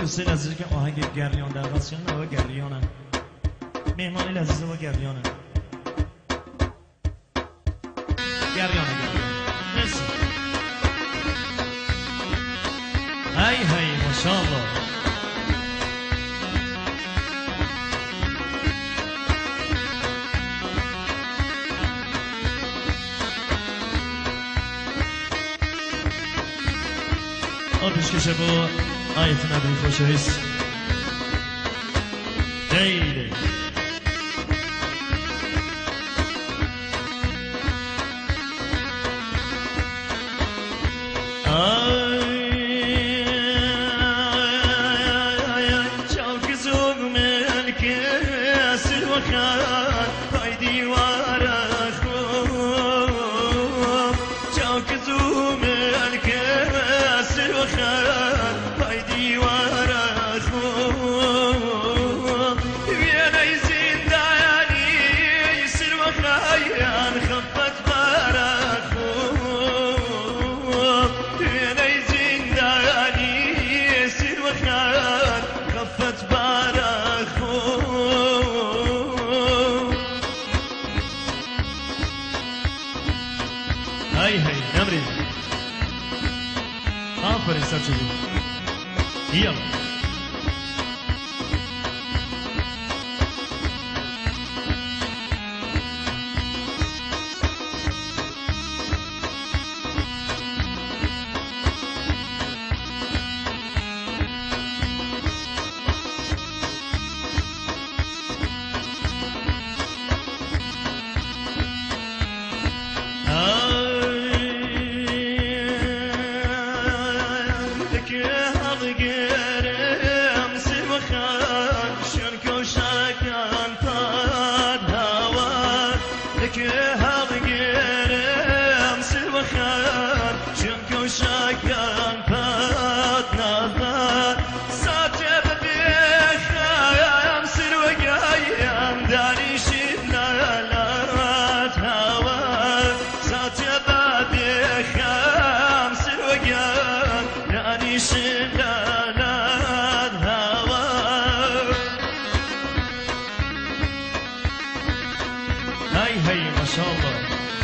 دوستان عزیزی که آهنگ گریان در قصیان و گریانن مهمانی لذیذ و گریانن گریانه مرسی هی هی ماشاءالله آتش کشه با آیت نبی خوشویست دیده چاک زوگ ملک اسر و خان پای دیوار خوب چاک زوگ ملک اسر و خان پای دیوار خوب وینای زندانی سر و خیان خفت بارا خوب وینای زندانی سر و خیان خفت بارا خوب هی هی نمری آفرین سرچوبی یلا هی هی ماشاءالله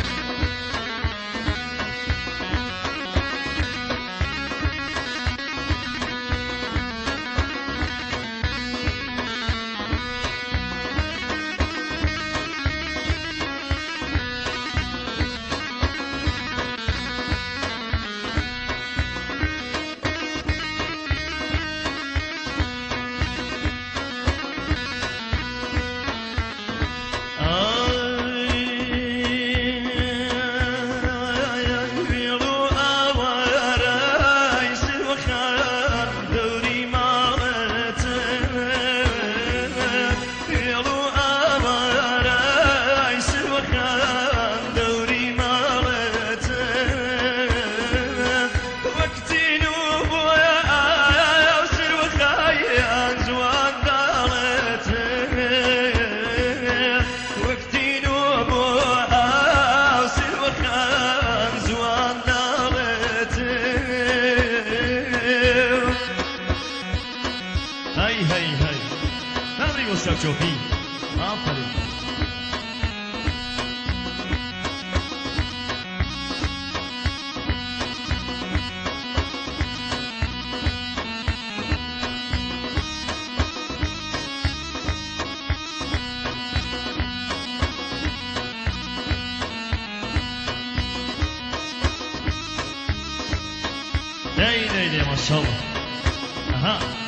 شوفي آفرین دی ما شاء الله.